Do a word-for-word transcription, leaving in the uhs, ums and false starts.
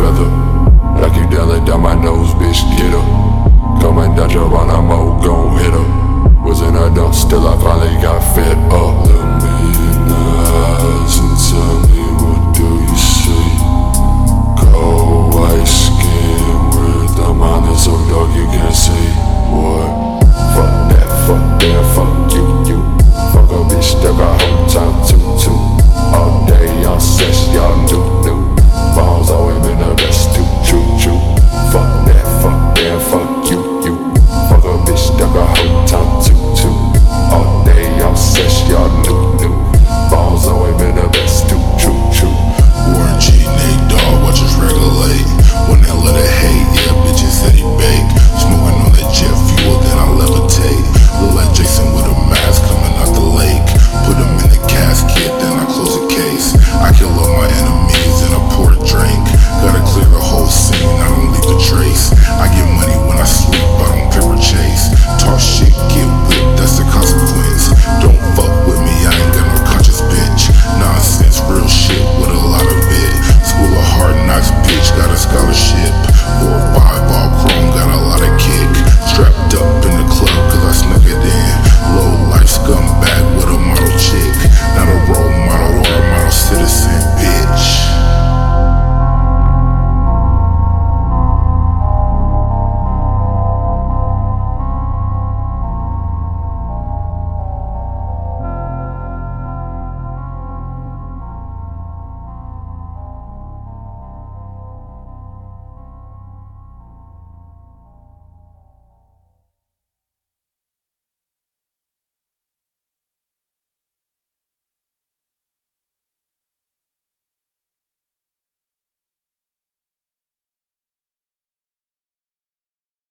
feather. I keep yelling down my nose, bitch, get her. Coming down your run, I'm all gon' hit her. Was in a dump, still I finally got fed up. Look me in the eyes and tell me